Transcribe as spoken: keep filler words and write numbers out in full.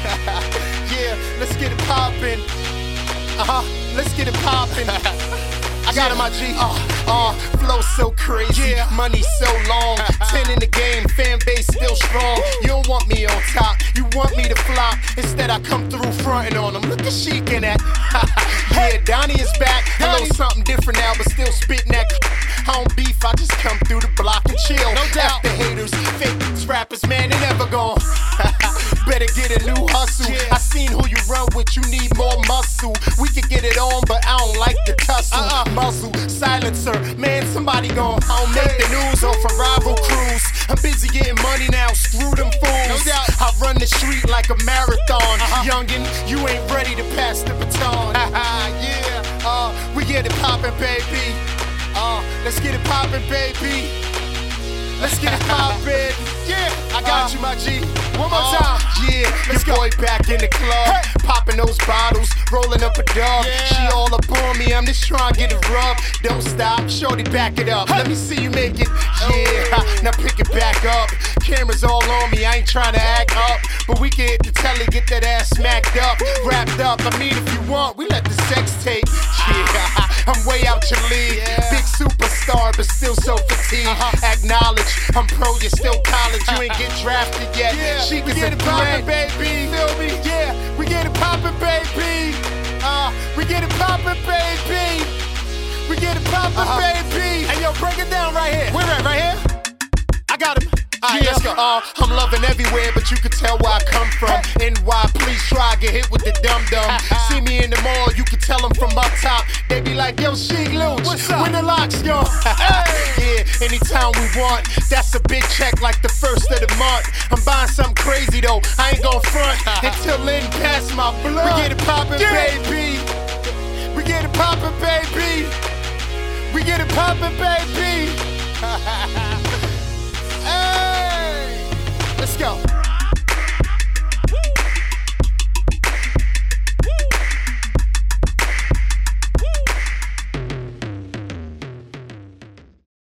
Yeah, let's get it poppin'. Uh-huh, let's get it poppin'. I got it, my G. Uh, uh, flow so crazy, yeah. Money so long. Ten in the game, fan base still strong. You don't want me on top, you want me to flop. Instead, I come through frontin' on them. Look at Sheik in that. Yeah, Donnie is back. Hello, something different now, but still spittin' that. I don't beef, I just come through the block and chill. No doubt. F the haters, fake rappers, man, they never gone. Better get a new hustle. Yeah. I seen who you run with, you need more muscle. We can get it on, but I don't like the tussle. Uh-uh. Muzzle, silencer, man, somebody gon' I don't make the news off a rival cruise. I'm busy getting money now, screw them fools. No doubt. I run the street like a marathon. Uh-huh. Youngin', you ain't ready to pass the baton. Yeah, uh, we get it poppin', baby. Uh, let's get it poppin', baby. Let's get it poppin'. Yeah, I got uh, you, my G. One more uh, time. Yeah, let's your go. Boy back in the club, hey. Popping those bottles, rolling up a dub. Yeah. She all up on me, I'm just trying to get it rub. Don't stop, shorty, back it up. Hey. Let me see you make it. Yeah, oh. Now pick it back up. Cameras all on me, I ain't trying to act up, but we can hit the telly, get that ass smacked up, wrapped up. I mean, if you want, we let the sex tape. Yeah, I'm way out your league. Yeah. Big superstar, but still so fatigued. Uh-huh. Acknowledge, I'm pro, you're still college. You ain't get drafted yet. Yeah, she we get it poppin', baby. Feel me? Yeah, we get it poppin', baby. Uh, we get it poppin', baby. We get it poppin', uh-huh. baby. Hey, yo, break it down right here. Where at? Right here? I got him. Alright, yeah. Let's go. Uh, I'm loving everywhere, but you can tell where I come from. Hey. N Y, please try, get hit with the dum-dum. See me in the mall, you can tell them from up top. They be like, yo, Sheik Louch, when the locks go. Hey. Yeah, anytime we want. That's a big check like the first of the month. I'm buying something crazy though, I ain't gon' front until in past my blood. We get it poppin', yeah. baby. We get it poppin', baby. We get it poppin', baby.